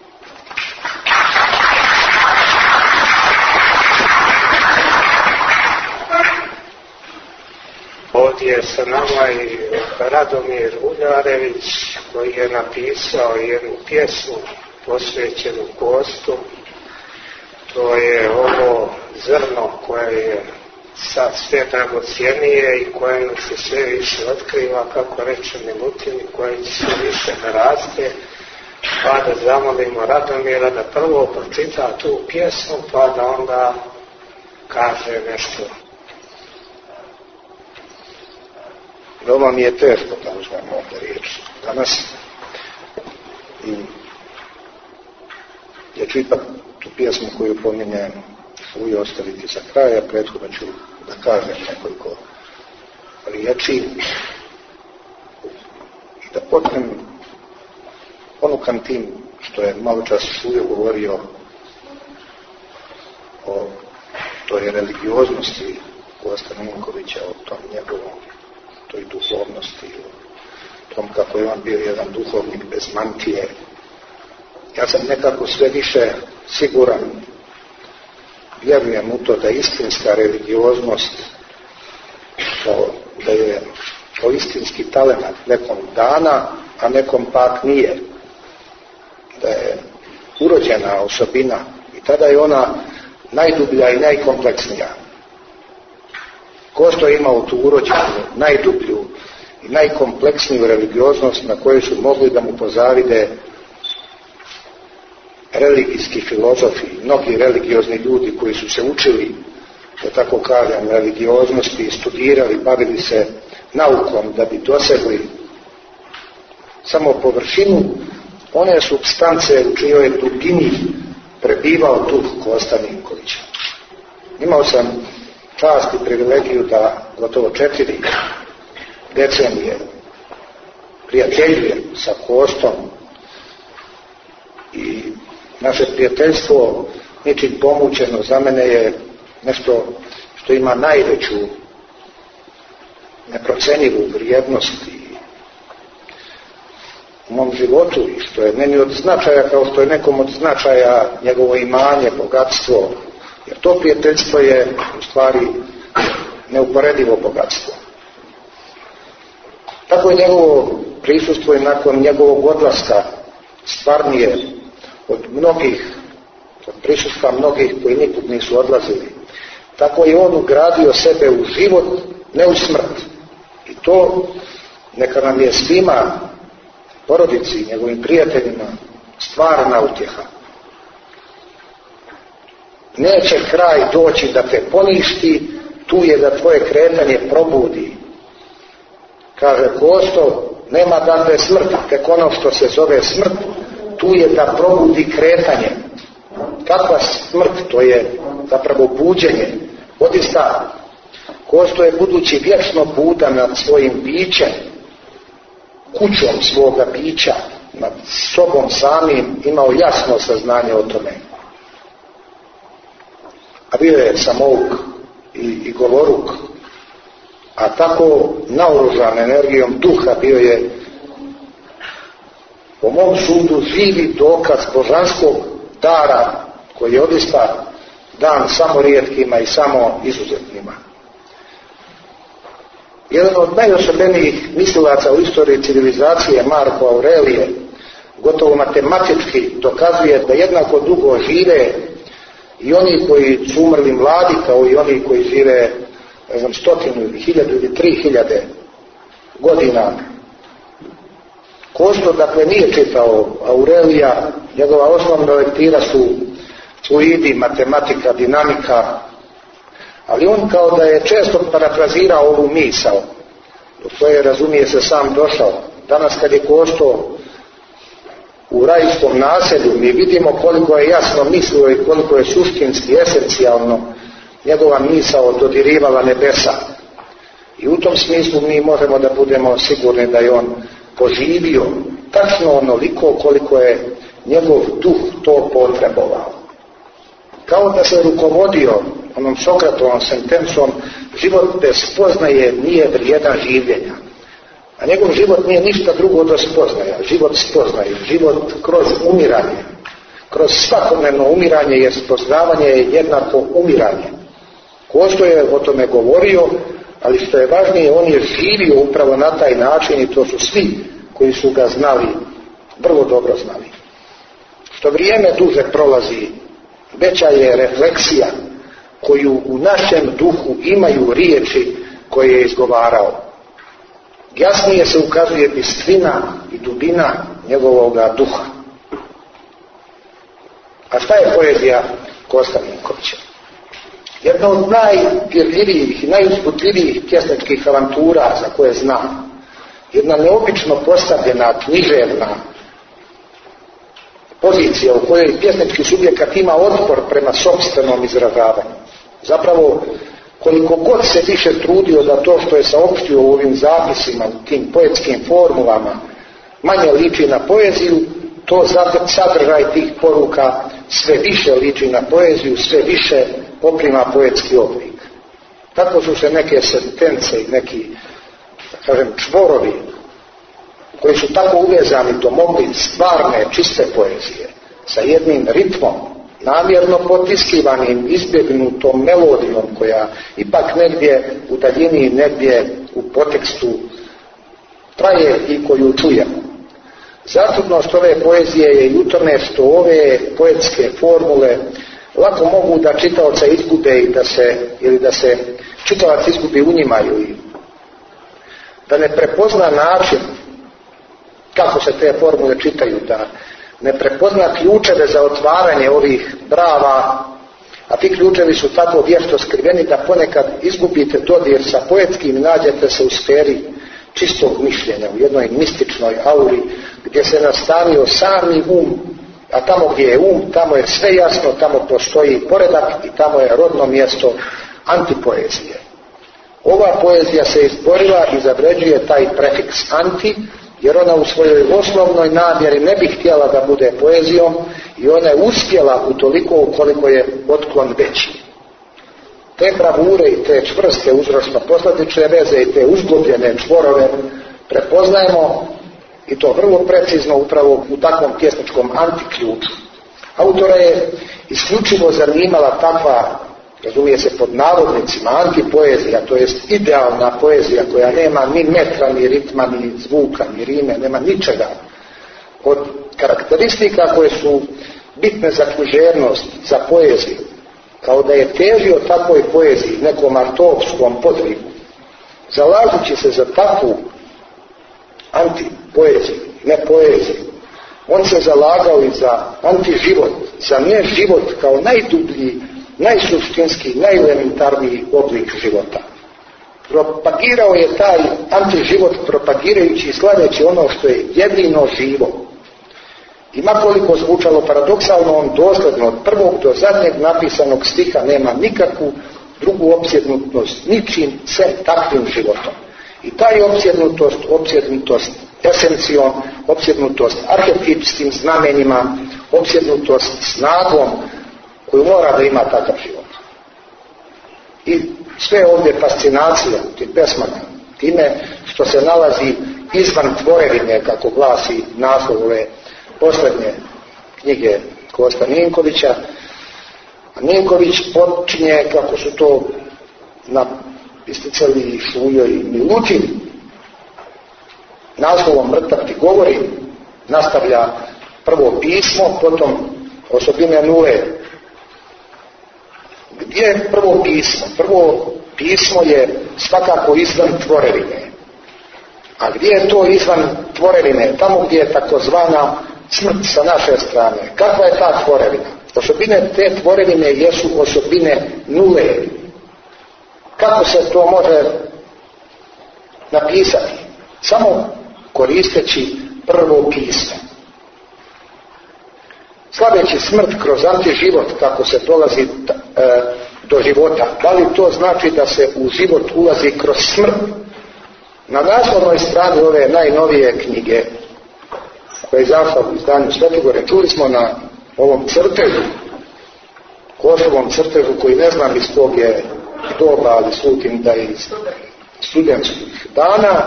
Ovdje je sa nama i Radomir Uljarević koji je napisao jednu pjesmu posvećenu Kostu. To je ovo zrno koje je sad sve dragocjenije i koje nam se sve više otkriva, kako reče Milutin, koje će sve više da raste. Pa da zamolimo Radomira da prvo pročita tu pjesmu, pa da onda kaže nešto. Veoma mi je teško da uzmem ovdje riječ danas i ja ću ipak tu pjesmu koju pominjem svoju ostaviti za kraj, a prethodno ću da kažem nekoliko riječi i da počnem ponukan tim što je malo čas uvijek govorio o toj religioznosti Kosta Ninkovića, o tom njegovom toj duhovnosti, o tom kako je on bio jedan duhovnik bez mantije. Ja sam nekako sve više siguran, vjerujem u to da istinska religioznost, to, da je to istinski talenat nekom dana, a nekom pak nije. Da je urođena osobina i tada je ona najdublja i najkompleksnija. Kosto je imao tu urođenu, najdublju i najkompleksniju religioznost na kojoj su mogli da mu pozavide religijski filozofi, mnogi religiozni ljudi koji su se učili, da tako kažem, religioznosti, studirali, bavili se naukom da bi dosegli samo površinu one supstance u čijoj dubini prebivao duh Kosta Ninkovića. Imao sam čast i privilegiju da gotovo četiri decenije prijateljujem sa Kostom i naše prijateljstvo ničim pomućeno za mene je nešto što ima najveću neprocjenjivu vrijednost u mom životu i što je meni od značaja kao što je nekom od značaja njegovo imanje, bogatstvo, jer to prijateljstvo je u stvari neuporedivo bogatstvo. Tako je njegovo prisustvo i nakon njegovog odlaska stvarnije od mnogih, od prisustva mnogih koji nikud nisu odlazili. Tako je on ugradio sebe u život, ne u smrt. I to neka nam je svima, porodici, njegovim prijateljima, stvarna utjeha. Neće kraj doći da te poništi, tu je da tvoje kretanje probudi. Kaže Kosto, nema dakle smrti, tek ono što se zove smrt, tu je da probudi kretanje. Kakva smrt? To je zapravo buđenje. Odista, Kosto je budući vječno budan nad svojim bićem, kućom svoga bića, nad sobom samim, imao jasno saznanje o tome. A bio je samouk i, i govoruk, a tako naoružan energijom duha bio je, po mom sudu, živi dokaz božanskog dara koji je odista dan samo rijetkima i samo izuzetnima. Jedan od najosobenijih mislilaca u istoriji civilizacije, Marko Aurelije, gotovo matematički dokazuje da jednako dugo žive i oni koji su umrli mladi kao i oni koji žive, ne znam, stotinu ili hiljadu ili tri hiljade godina. Kosto, dakle, nije čitao Aurelija, njegova osnovna lektira su fluidi, matematika, dinamika, ali on kao da je često parafrazirao ovu misao, do koje razumije se sam došao. Danas kad je Kosto u rajskom naselju, mi vidimo koliko je jasno mislio i koliko je suštinski, esencijalno njegova misao dodirivala nebesa. I u tom smislu mi možemo da budemo sigurni da je on poživio tačno onoliko koliko je njegov duh to potrebovao. Kao da se rukovodio onom Sokratovom sentencom, život bez spoznaje nije vrijedan življenja. A njegov život nije ništa drugo do spoznaja. Život spoznaje, život kroz umiranje. Kroz svakodnevno umiranje, jer spoznavanje je jednako umiranje. Kosto je o tome govorio, ali što je važnije, on je živio upravo na taj način i to su svi koji su ga znali, vrlo dobro znali. Što vrijeme duže prolazi, veća je refleksija koju u našem duhu imaju riječi koje je izgovarao. Jasnije se ukazuje bistrina i dubina njegovoga duha. A šta je poezija Kosta Minkovića? Jedna od najdirljivijih i najusputljivijih pjesničkih avantura za koje znam. Jedna neobično postavljena književna pozicija u kojoj pjesnički subjekat ima otpor prema sopstvenom izražavanju. Zapravo, koliko god se više trudio da to što je saopštio u ovim zapisima, u tim poetskim formulama, manje liči na poeziju, to sadržaj tih poruka sve više liči na poeziju, sve više poprima poetski oblik. Tako su se neke sentence i neki, da kažem, čvorovi koji su tako uvezani domogli stvarne, čiste poezije, sa jednim ritmom, namjerno potiskivanim, izbjegnutom melodijom koja ipak negdje u daljini, negdje u potekstu traje i koju čujemo. Zatudnost ove poezije je i u tome što ove poetske formule lako mogu da čitaoca izgube i da se, ili da se čitalac izgubi u njima ili da ne prepozna način kako se te formule čitaju, da ne prepozna ključeve za otvaranje ovih brava, a ti ključevi su tako vješto skriveni da ponekad izgubite dodir sa poetskim i nađete se u sferi čistog mišljenja, u jednoj mističnoj auri gdje se nastavio sami um, a tamo gdje je um, tamo je sve jasno, tamo postoji poredak i tamo je rodno mjesto antipoezije. Ova poezija se izborila i zavređuje taj prefiks anti, jer ona u svojoj osnovnoj namjeri ne bi htjela da bude poezijom i ona je uspjela utoliko ukoliko je otklon veći. Te bravure i te čvrste uzročno-posljedične veze i te uzglobljene čvorove prepoznajemo i to vrlo precizno upravo u takvom pjesničkom antiključu. Autora je isključivo zanimala takva razumije se pod navodnicima, antipoezija, to jest idealna poezija koja nema ni metra, ni ritma, ni zvuka, ni rime, nema ničega. Od karakteristika koje su bitne za književnost, za poeziju, kao da je težio takvoj poeziji, nekom artovskom podvigu, zalažući se za takvu antipoeziju, ne poeziju. On se zalagao i za antiživot, za neživot kao najdublji, najsuštinski, najelementarniji oblik života. Propagirao je taj antiživot propagirajući i slaveći ono što je jedino živo. I makoliko zvučalo paradoksalno, on dosljedno od prvog do zadnjeg napisanog stiha nema nikakvu drugu opsjednutost, ničim se takvim životom. I taj opsjednutost, opsjednutost esencijom, opsjednutost arhetipskim znamenjima, opsjednutost snagom koju mora da ima takav život. I sve ovdje fascinacija u tim pesmama, time što se nalazi izvan tvorevine, kako glasi naslov ove posljednje knjige Kosta Ninkovića. A Ninković počinje, kako su to isticali Šuljo i Milutin, naslovom Mrtav ti govori, nastavlja prvo pismo, potom osobine nule. Gdje je prvo pismo? Prvo pismo je svakako izvan tvorevine. A gdje je to izvan tvorevine? Tamo gdje je takozvana smrt sa naše strane. Kakva je ta tvorevina? Osobine te tvorevine jesu osobine nule. Kako se to može napisati? Samo koristeći prvo pismo. Slaveći smrt kroz antiživot, kako se dolazi e, do života. Da li to znači da se u život ulazi kroz smrt? Na naslovnoj strani ove najnovije knjige, koja je izašla u izdanju Svetogore, čuli smo na ovom crtežu, Kosovom crtežu, koji ne znam iz kog je doba, ali slutim da je iz studentskih dana.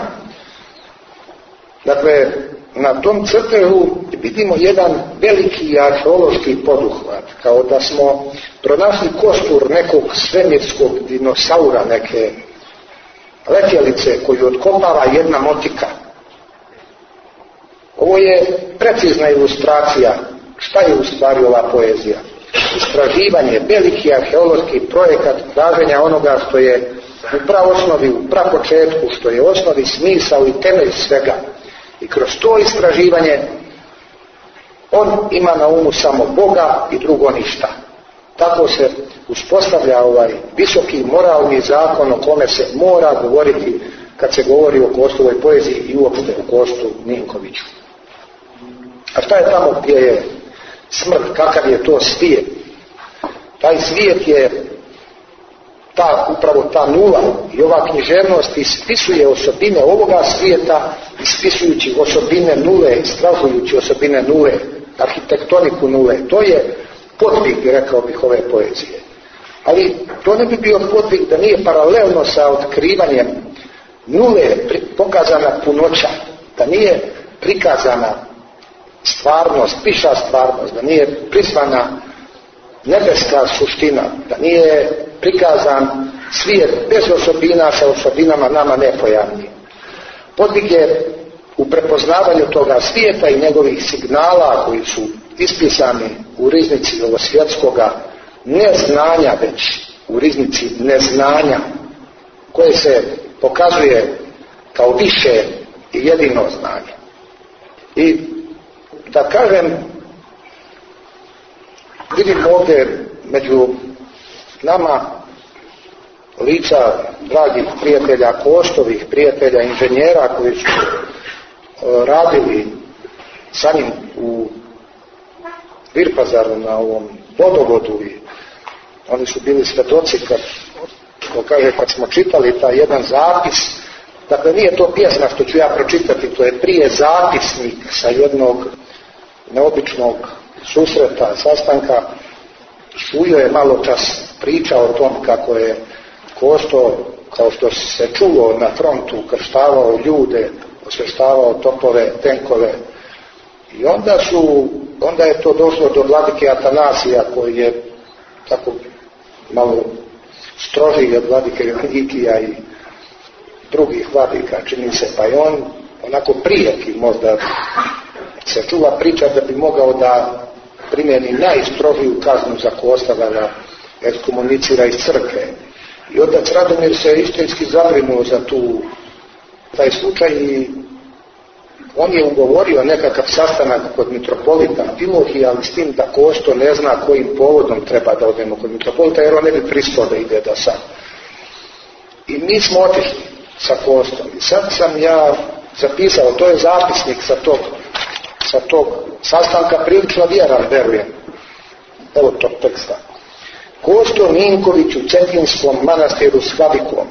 Dakle, na tom crtežu vidimo jedan veliki arheološki poduhvat, kao da smo pronašli kostur nekog svemirskog dinosaura, neke letjelice koju otkopava jedna motika. Ovo je precizna ilustracija šta je u stvari ova poezija. Istraživanje, veliki arheološki projekat traženja onoga što je u praosnovi, u prapočetku, što je osnovi, smisao i temelj svega. I kroz to istraživanje on ima na umu samo Boga i drugo ništa. Tako se uspostavlja ovaj visoki moralni zakon o kome se mora govoriti kad se govori o Kostovoj poeziji i uopšte o Kostu Ninkoviću. A šta je tamo gdje je smrt, kakav je to svijet? Taj svijet je ta, upravo ta nula, i ova književnost ispisuje osobine ovoga svijeta, ispisujući osobine nule, istražujući osobine nule, arhitektoniku nule. To je podvig, rekao bih, ove poezije. Ali to ne bi bio podvig da nije paralelno sa otkrivanjem nule pokazana punoća, da nije prikazana stvarnost, piša stvarnost, da nije prisvana nebeska suština, da nije prikazan svijet bez osobina sa osobinama nama nepojavnim. Podvig je u prepoznavanju toga svijeta i njegovih signala koji su ispisani u riznici novosvjetskoga neznanja, već u riznici neznanja, koje se pokazuje kao više i jedino znanje. I da kažem, vidim ovdje među nama lica dragih prijatelja Kostovih, prijatelja inženjera koji su radili sa njim u Virpazaru na ovom vodovodu, i oni su bili svjedoci kad, ko kaže, kad smo čitali taj jedan zapis. Dakle, nije to pjesma što ću ja pročitati, to je prije zapisnik sa jednog neobičnog susreta, sastanka. Šuljo je malo čas pričao o tom kako je Kosto, kao što se čulo na frontu, krštavao ljude, osvještavao topove, tenkove. I onda su, onda je to došlo do vladike Atanasija, koji je tako malo strožiji od vladike Joanikija i drugih vladika, čini se, pa je on onako prijeki, možda se čuva priča da bi mogao da primjeni najstrožiju kaznu za ko ostava da ekskomunicira iz crkve. I otac Radomir se istinski zabrinuo za tu, taj slučaj i on je ugovorio nekakav sastanak kod mitropolita Filohija, ali s tim da Kosto ne zna kojim povodom treba da odemo kod mitropolita, jer on ne bi pristao da ide da sad. I mi smo otišli sa Kostom. I sad sam ja zapisao, to je zapisnik sa tog, sa tog sastanka, prilično vjeran, verujem. Evo tog teksta. Kosto Ninković u Cetinskom manastiru s Havikom.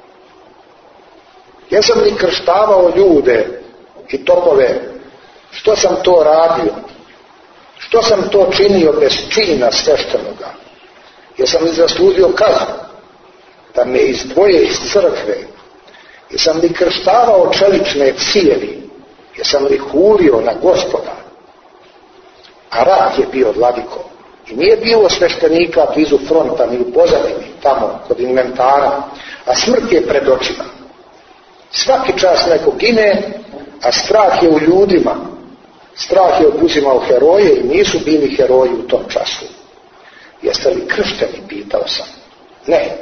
Ja sam li krštavao ljude i topove, što sam to radio, što sam to činio bez čina sveštenoga, jesam li zaslužio kaznu da me izdvoje iz crkve, jesam li krštavao čelične cijevi, jesam li hulio na Gospoda, a rat je bio, vladiko, i nije bilo sveštenika blizu fronta ni u pozadini, tamo kod inventara, a smrt je pred očima. Svaki čas neko gine, a strah je u ljudima. Strah je oduzimao heroje i nisu bili heroji u tom času. Jeste li kršteni, pitao sam. Ne.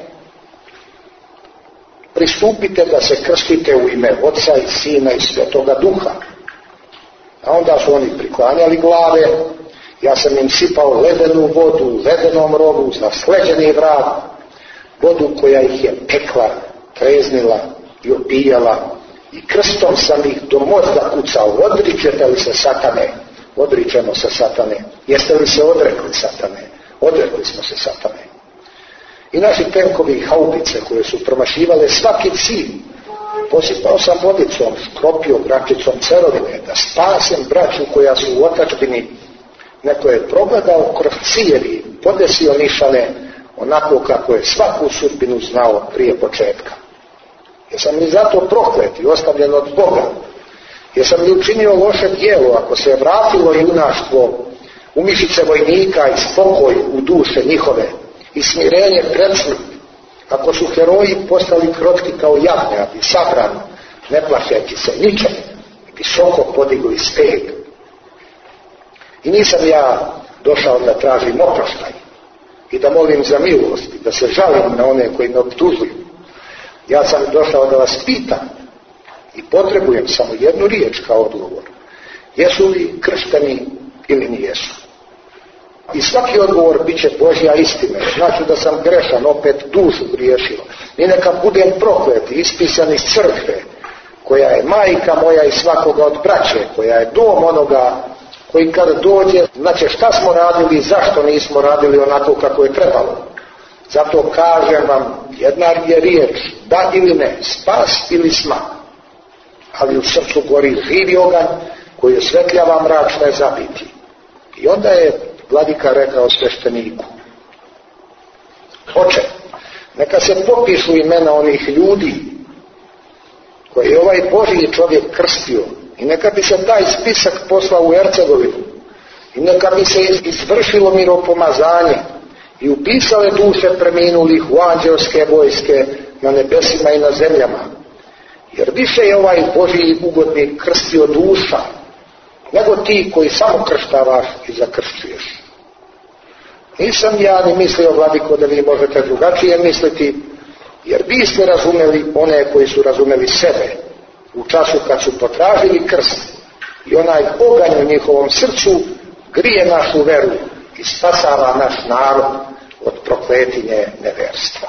Pristupite da se krstite u ime Oca i Sina i Svetoga Duha. A onda su oni priklanjali glave, ja sam im sipao ledenu vodu u ledenom rovu za sleđeni vrat, vodu koja ih je pekla, treznila i opijala, i krstom sam ih do mozga kucao. Odričete li se satane? Odričemo se satane. Jeste li se odrekli satane? Odrekli smo se satane. I naši tenkovi i haubice koje su promašivale svaki cilj, posipao sam vodicom, škropio grančicom cerovine, da spasem braću koja su u otadžbini. Neko je progledao kroz cijevi, podesio nišane, onako kako je svaku sudbinu znao prije početka. Jesam li zato proklet i ostavljen od Boga? Jesam li učinio loše djelo ako se je vratilo junaštvo u mišiće vojnika i spokoj u duše njihove i smirenje pred smrt, ako su heroji postali krotki kao jagnjad i sabrani, ne plašeći se ničem, visoko podigli steg. I nisam ja došao da tražim oproštaj i da molim za milost i da se žalim na one koji me optužuju. Ja sam došao da vas pitam i potrebujem samo jednu riječ kao odgovor. Jesu li kršteni ili nijesu? I svaki odgovor bit će Božja istina. Znači da sam grešan, opet dušu griješio. I neka budem proklet, ispisan iz crkve, koja je majka moja i svakoga od braće, koja je dom onoga koji kad dođe, znači šta smo radili i zašto nismo radili onako kako je trebalo. Zato kažem vam, jedna je riječ, da ili ne, spas ili smak. Ali u srcu gori živi oganj koji osvetljava mračne zabiti. I onda je vladika rekao svešteniku: Oče, neka se popišu imena onih ljudi koje je ovaj Božji čovjek krstio i neka bi se taj spisak poslao u Hercegovinu i neka bi se izvršilo miropomazanje i upisale duše preminulih u anđelske vojske na nebesima i na zemljama. Jer više je ovaj Božji ugodnik krstio duša nego ti koji samo krštavaš i zakršćuješ. Nisam ja ni mislio, vladiko, da vi možete drugačije misliti, jer vi ste razumeli one koji su razumeli sebe u času kad su potražili krst i onaj oganj u njihovom srcu grije našu veru i spasava naš narod od prokletinje neverstva.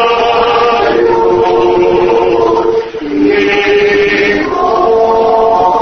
Oh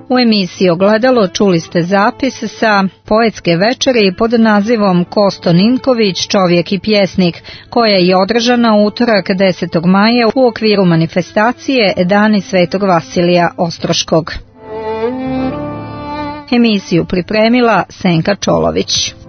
U emisiji Ogledalo čuli ste zapis sa poetske večeri pod nazivom Kosto Ninković, čovjek i pjesnik, koja je održana u utorak desetog maja u okviru manifestacije Dani Svetog Vasilija Ostroškog. Emisiju pripremila Senka Čolović.